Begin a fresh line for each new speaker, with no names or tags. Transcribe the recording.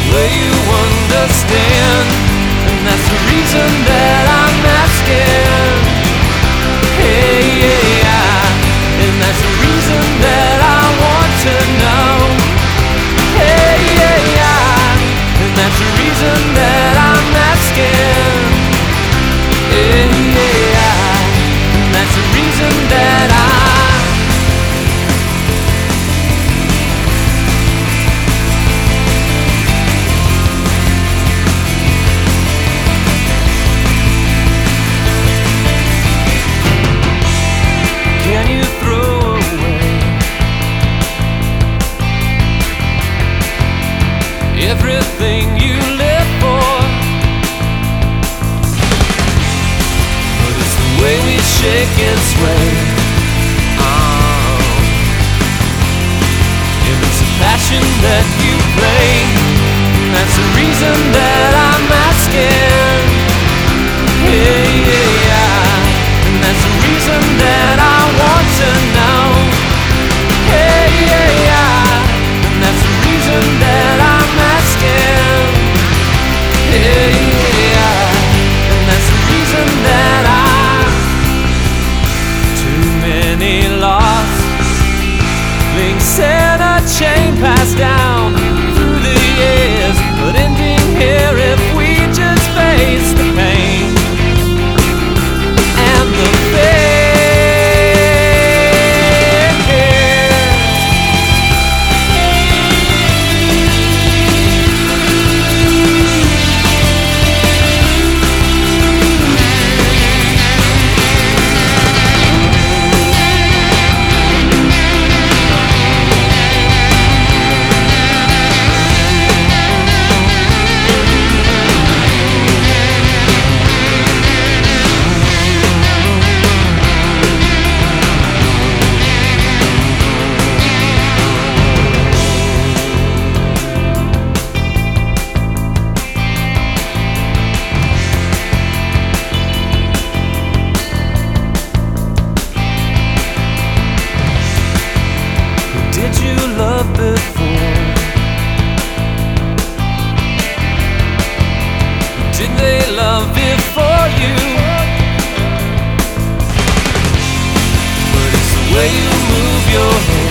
way you understand, and that's the reason that I'm asking. Hey, yeah, and that's the reason that I want to know. Hey, yeah, and that's the reason that I'm asking. Hey, yeah, and that's the reason that everything you live for, but it's the way we shake and sway. If it's a passion that you play, that's the reason that I'm asking. Hey, yeah, and that's the reason that I want to know. Hey, yeah, and that's the reason that I'm asking. Hey, yeah, and that's the reason that too many lost links in a chain passed down through the years, but ending here if we just face the pain and the fear. Did you love before? Did they love before you? But it's the way you move your head